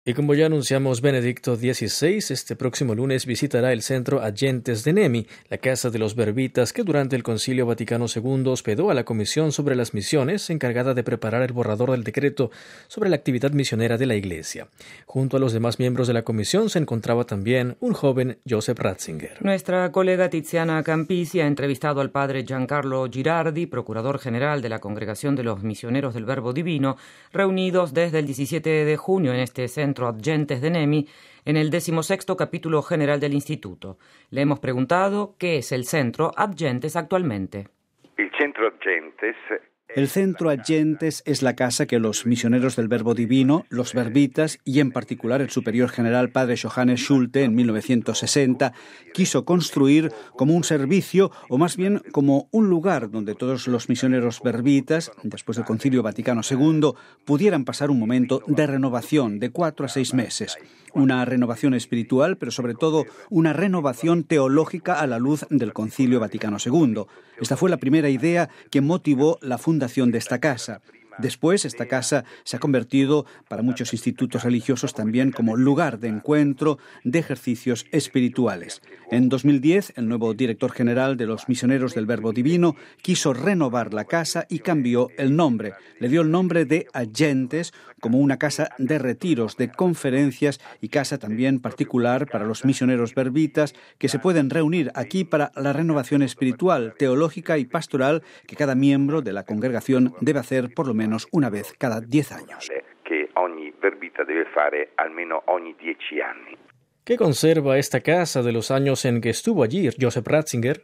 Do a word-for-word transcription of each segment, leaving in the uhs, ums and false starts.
Y como ya anunciamos, Benedicto dieciséis este próximo lunes visitará el centro Agentes de Nemi, la casa de los Verbitas que durante el Concilio Vaticano segundo hospedó a la Comisión sobre las Misiones, encargada de preparar el borrador del decreto sobre la actividad misionera de la Iglesia. Junto a los demás miembros de la comisión se encontraba también un joven Joseph Ratzinger. Nuestra colega Tiziana Campisi ha entrevistado al padre Giancarlo Girardi, procurador general de la Congregación de los Misioneros del Verbo Divino, reunidos desde el diecisiete de junio en este centro Centro Agentes de Nemi, en el decimosexto capítulo general del Instituto. Le hemos preguntado qué es el Centro Agentes actualmente. El Centro Agentes El Centro Agentes es la casa que los misioneros del Verbo Divino, los Verbitas y en particular el superior general padre Johannes Schulte en mil novecientos sesenta quiso construir como un servicio o más bien como un lugar donde todos los misioneros verbitas, después del Concilio Vaticano segundo, pudieran pasar un momento de renovación de cuatro a seis meses. Una renovación espiritual, pero sobre todo una renovación teológica a la luz del Concilio Vaticano segundo. Esta fue la primera idea que motivó la fundación de esta casa. Después, esta casa se ha convertido para muchos institutos religiosos también como lugar de encuentro de ejercicios espirituales. En dos mil diez, el nuevo director general de los Misioneros del Verbo Divino quiso renovar la casa y cambió el nombre. Le dio el nombre de Agentes, como una casa de retiros, de conferencias y casa también particular para los misioneros verbitas que se pueden reunir aquí para la renovación espiritual, teológica y pastoral que cada miembro de la congregación debe hacer por lo menos una vez cada diez años. Que ogni verbita debe fare almeno ogni dieci anni. ¿Qué conserva esta casa de los años en que estuvo allí Joseph Ratzinger?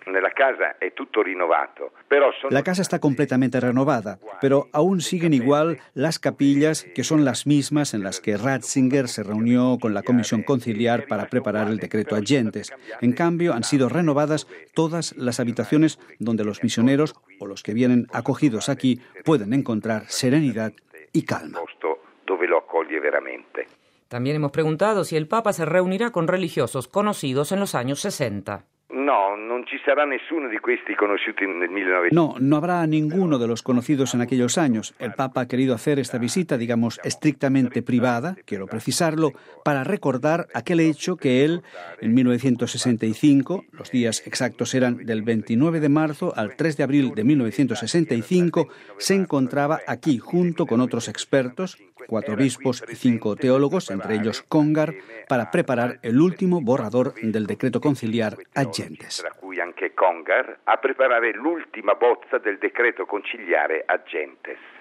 La casa está completamente renovada, pero aún siguen igual las capillas que son las mismas en las que Ratzinger se reunió con la comisión conciliar para preparar el decreto Agentes. En cambio, han sido renovadas todas las habitaciones donde los misioneros o los que vienen acogidos aquí pueden encontrar serenidad y calma. También hemos preguntado si el Papa se reunirá con religiosos conocidos en los años sesenta. No, non ci sarà nessuno di questi conosciuti nel millenovecento. No, no habrá ninguno de los conocidos en aquellos años. El Papa ha querido hacer esta visita, digamos, estrictamente privada, quiero precisarlo, para recordar aquel hecho que él, en mil novecientos sesenta y cinco, los días exactos eran del veintinueve de marzo al tres de abril de mil novecientos sesenta y cinco, se encontraba aquí junto con otros expertos, cuatro obispos y cinco teólogos, entre ellos Congar, para preparar el último borrador del decreto conciliar Agentes. Tra cui anche Congar, a preparare l'ultima bozza del decreto conciliare Agentes.